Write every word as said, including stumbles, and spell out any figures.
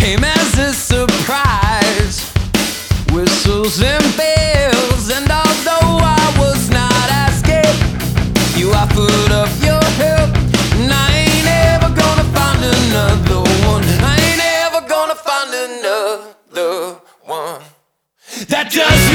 came as a surprise. Whistles and bells, and although I was not asking, you offered up your help, and I ain't ever gonna find another one. I ain't ever gonna find another one that does